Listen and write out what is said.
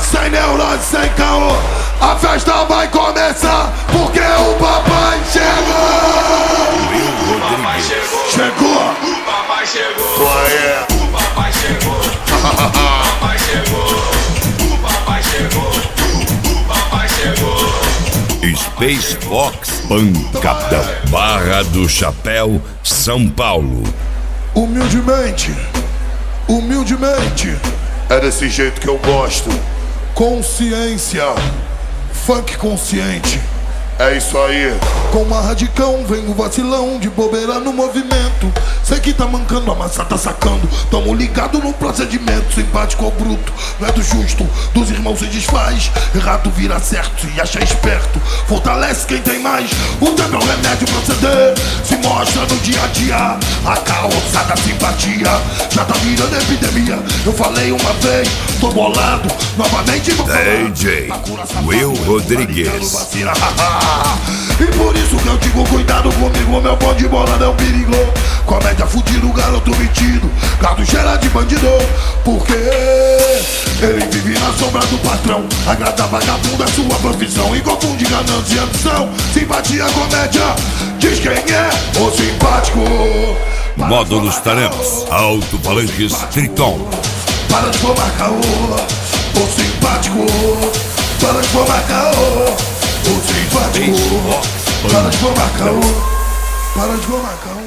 sem neurose, sem caô. A festa vai começar, porque o papai chegou. O papai chegou. Chegou. O papai chegou. Qual é? O papai chegou. O papai chegou. O papai chegou. O papai chegou. Space Fox Pancadão, Barra do Chapéu, São Paulo. Humildemente, humildemente, é desse jeito que eu gosto. Consciência, funk consciente, é isso aí. Com uma radicão, vem o vacilão de bobeira no movimento. Sei que tá mancando, a massa tá sacando. Tamo ligado no procedimento, simpático ao bruto, não é do justo. Dos irmãos se desfaz, errado vira certo e acha esperto. Fortalece quem tem mais, o tempo é o remédio proceder. Se mostra no dia a dia, a carroçada simpatia já tá virando epidemia. Eu falei uma vez, tô bolado, novamente vou falar. DJ Will Rodrigues. E por isso que eu digo cuidado comigo, meu pão de bola é um perigo. Comédia fudido, garoto metido, gado cheira de bandido. Porque ele vive na sombra do patrão, agrada vagabundo é sua profissão e confunde ganância e ambição. Simpatia, comédia, diz quem é o simpático. Módulos Taremas, alto-falantes Triton. Para de formar caô, o simpático. Para de formar caô, o simpático. Para de formar caô, para de formar caô.